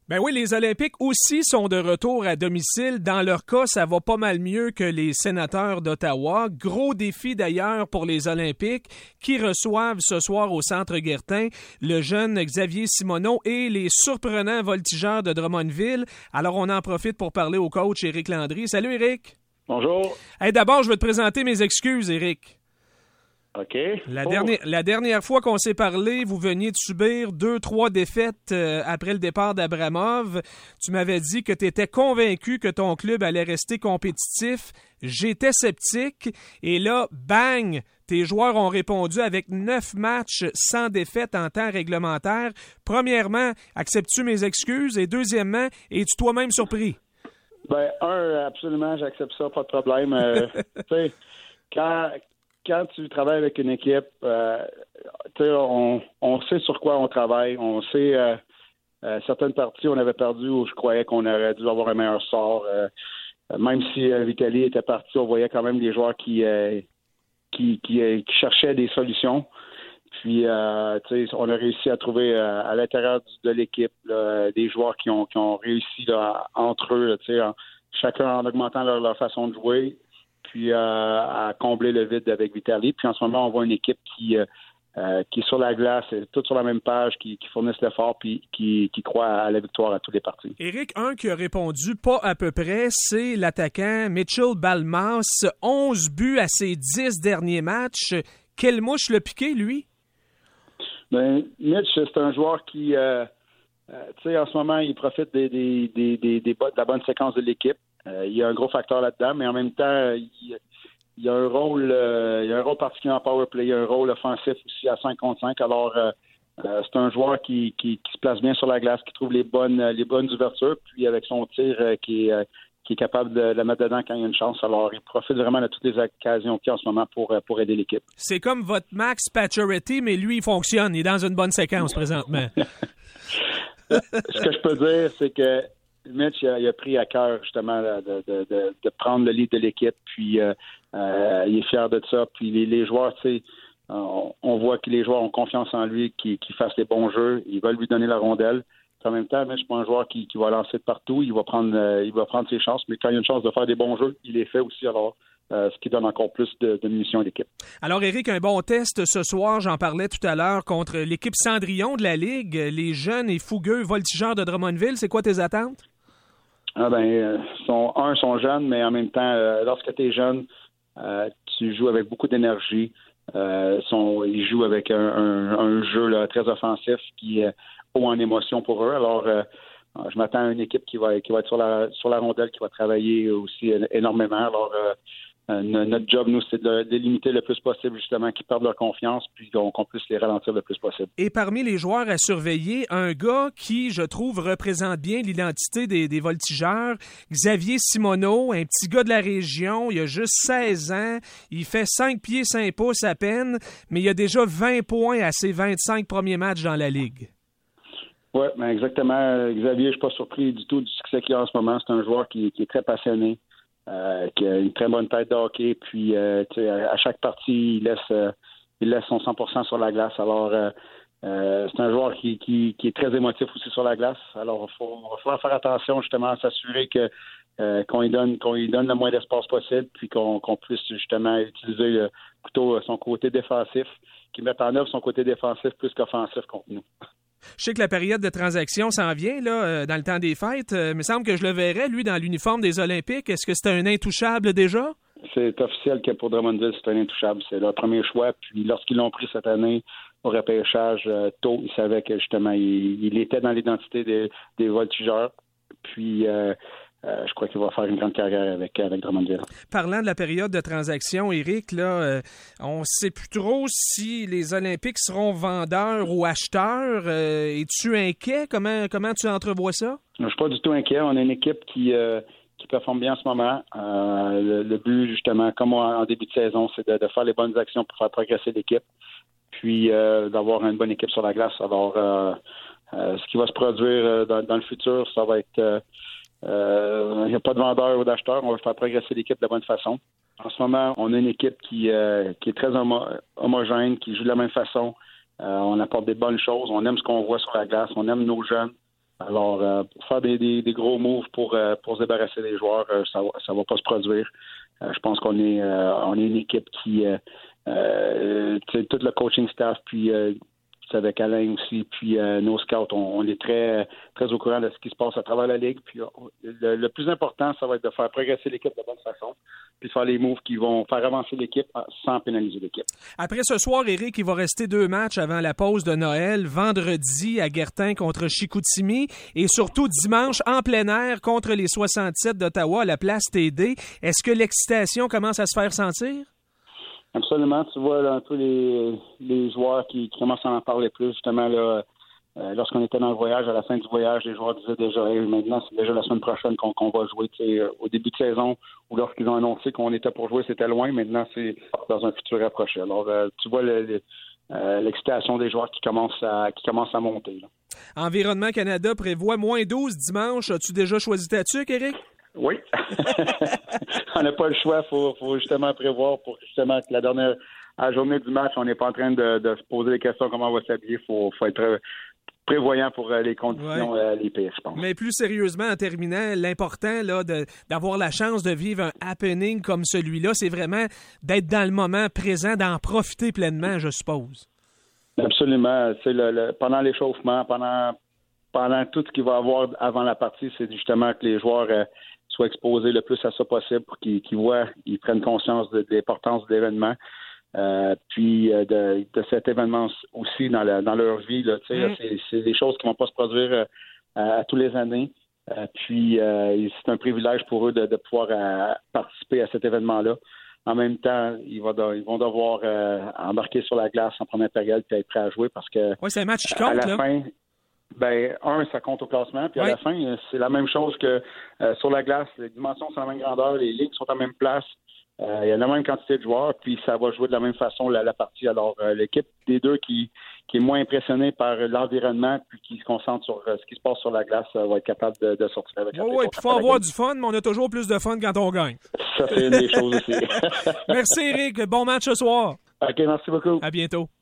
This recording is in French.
Ben oui, les Olympiques aussi sont de retour à domicile. Dans leur cas, ça va pas mal mieux que les Sénateurs d'Ottawa. Gros défi d'ailleurs pour les Olympiques qui reçoivent ce soir au Centre Guertin le jeune Xavier Simoneau et les surprenants voltigeurs de Drummondville. Alors on en profite pour parler au coach Éric Landry. Salut Éric. Bonjour. Hey, d'abord, je veux te présenter mes excuses, Éric. OK. La dernière fois qu'on s'est parlé, vous veniez de subir 2-3 défaites après le départ d'Abramov. Tu m'avais dit que tu étais convaincu que ton club allait rester compétitif. J'étais sceptique. Et là, bang! Tes joueurs ont répondu avec 9 matchs sans défaite en temps réglementaire. Premièrement, acceptes-tu mes excuses? Et deuxièmement, es-tu toi-même surpris? Ben, absolument, j'accepte ça, pas de problème. Tu sais, quand tu travailles avec une équipe, on sait sur quoi on travaille. On sait certaines parties, on avait perdu où je croyais qu'on aurait dû avoir un meilleur sort. Même si Vitali était parti, on voyait quand même des joueurs qui cherchaient des solutions. Puis, on a réussi à trouver à l'intérieur de l'équipe là, des joueurs qui ont réussi là, entre eux, chacun en augmentant leur façon de jouer. Puis à combler le vide avec Vitali. Puis en ce moment, on voit une équipe qui est sur la glace, toute sur la même page, qui fournissent l'effort puis qui croit à la victoire à tous les parties. Éric, un qui a répondu pas à peu près, c'est l'attaquant Mitchell Balmas. 11 buts à ses 10 derniers matchs. Quelle mouche l'a piqué, lui? Ben, Mitch, c'est un joueur qui, en ce moment, il profite de la bonne séquence de l'équipe. Il y a un gros facteur là-dedans, mais en même temps, il y a un rôle, particulier en power play, il y a un rôle offensif aussi à 5 contre 5. Alors, c'est un joueur qui se place bien sur la glace, qui trouve les bonnes ouvertures, puis avec son tir qui est capable de la mettre dedans quand il y a une chance. Alors, il profite vraiment de toutes les occasions qu'il y a en ce moment pour aider l'équipe. C'est comme votre Max Pacioretty, mais lui, il fonctionne. Il est dans une bonne séquence présentement. Ce que je peux dire, c'est que Mitch, il a pris à cœur justement de prendre le lead de l'équipe, puis il est fier de ça. Puis les joueurs, on voit que les joueurs ont confiance en lui, qu'il fasse les bons jeux, ils veulent lui donner la rondelle. Puis en même temps, Mitch, c'est pas un joueur qui va lancer de partout, il va prendre ses chances, mais quand il y a une chance de faire des bons jeux, il les fait aussi alors. Ce qui donne encore plus de munitions à l'équipe. Alors, Éric, un bon test ce soir, j'en parlais tout à l'heure, contre l'équipe Cendrillon de la Ligue, les jeunes et fougueux voltigeurs de Drummondville. C'est quoi tes attentes? Sont jeunes, mais en même temps, lorsque tu es jeune, tu joues avec beaucoup d'énergie. Ils jouent avec un jeu là, très offensif qui est haut en émotion pour eux. Alors, je m'attends à une équipe qui va être sur la rondelle, qui va travailler aussi énormément. Alors, notre job, nous, c'est de les limiter le plus possible, justement, qu'ils perdent leur confiance, puis qu'on puisse les ralentir le plus possible. Et parmi les joueurs à surveiller, un gars qui, je trouve, représente bien l'identité des voltigeurs, Xavier Simoneau, un petit gars de la région, il a juste 16 ans, il fait 5 pieds 5 pouces à peine, mais il a déjà 20 points à ses 25 premiers matchs dans la Ligue. Oui, exactement. Xavier, je suis pas surpris du tout du succès qu'il a en ce moment. C'est un joueur qui est très passionné. Qui a une très bonne tête de hockey, puis à chaque partie, il laisse son 100% sur la glace. Alors, c'est un joueur qui est très émotif aussi sur la glace. Alors, il va falloir faire attention justement à s'assurer qu'on lui donne le moins d'espace possible, puis qu'on puisse justement utiliser plutôt son côté défensif, qu'il mette en œuvre son côté défensif plus qu'offensif contre nous. Je sais que la période de transaction s'en vient là, dans le temps des fêtes. Il me semble que je le verrais, lui, dans l'uniforme des Olympiques. Est-ce que c'est un intouchable déjà? C'est officiel que pour Drummondville, c'est un intouchable. C'est leur premier choix. Puis lorsqu'ils l'ont pris cette année au repêchage tôt, ils savaient que justement, il était dans l'identité des voltigeurs. Puis je crois qu'il va faire une grande carrière avec Drummondville. Parlant de la période de transaction, Éric, là, on ne sait plus trop si les Olympiques seront vendeurs ou acheteurs. Es-tu inquiet? Comment tu entrevois ça? Je ne suis pas du tout inquiet. On a une équipe qui performe bien en ce moment. Le but, justement, comme en début de saison, c'est de faire les bonnes actions pour faire progresser l'équipe, puis d'avoir une bonne équipe sur la glace. Alors, ce qui va se produire dans le futur, ça va être... il n'y a pas de vendeur ou d'acheteur. On va faire progresser l'équipe de la bonne façon. En ce moment, on a une équipe qui est très homogène, qui joue de la même façon. On apporte des bonnes choses. On aime ce qu'on voit sur la glace. On aime nos jeunes. Alors, pour faire des gros moves pour se débarrasser des joueurs, ça va pas se produire. Je pense qu'on est une équipe qui, tout le coaching staff, puis avec Alain aussi, puis nos scouts, on est très, très au courant de ce qui se passe à travers la Ligue. Puis le plus important, ça va être de faire progresser l'équipe de bonne façon, puis faire les moves qui vont faire avancer l'équipe sans pénaliser l'équipe. Après ce soir, Éric, il va rester 2 matchs avant la pause de Noël, vendredi à Guertin contre Chicoutimi et surtout dimanche en plein air contre les 67 d'Ottawa à la place TD. Est-ce que l'excitation commence à se faire sentir? Absolument. Tu vois là, un peu les joueurs qui commencent à en parler plus. Justement, là, lorsqu'on était dans le voyage, à la fin du voyage, les joueurs disaient déjà hey, maintenant, c'est déjà la semaine prochaine qu'on va jouer. Au début de saison, ou lorsqu'ils ont annoncé qu'on était pour jouer, c'était loin. Maintenant, c'est dans un futur approché. Alors, tu vois l'excitation des joueurs qui commence à monter. Là. Environnement Canada prévoit moins 12 dimanche. As-tu déjà choisi ta tuque, Éric? Oui. On n'a pas le choix. Faut justement prévoir pour justement que à la journée du match, on n'est pas en train de se poser des questions comment on va s'habiller. Faut être prévoyant pour les conditions les pires, je pense. Mais plus sérieusement, en terminant, l'important là, d'avoir la chance de vivre un happening comme celui-là, c'est vraiment d'être dans le moment présent, d'en profiter pleinement, je suppose. Absolument. C'est pendant l'échauffement, pendant tout ce qu'il va y avoir avant la partie, c'est justement que les joueurs soient exposés le plus à ça possible pour qu'ils prennent conscience de l'importance de l'événement. Puis de cet événement aussi dans leur vie. Là, c'est des choses qui ne vont pas se produire à tous les années. Puis c'est un privilège pour eux de pouvoir participer à cet événement-là. En même temps, ils vont devoir embarquer sur la glace en première période et être prêts à jouer parce que c'est un match qui compte, à la fin, ça compte au classement. Puis à la fin, c'est la même chose que sur la glace. Les dimensions sont à la même grandeur, les lignes sont à la même place. Il y a la même quantité de joueurs, puis ça va jouer de la même façon la partie. Alors, l'équipe des deux qui est moins impressionnée par l'environnement puis qui se concentre sur ce qui se passe sur la glace va être capable de sortir avec la Oui, puis il faut avoir du fun, mais on a toujours plus de fun quand on gagne. Ça, c'est une des choses aussi. Merci, Éric. Bon match ce soir. OK, merci beaucoup. À bientôt.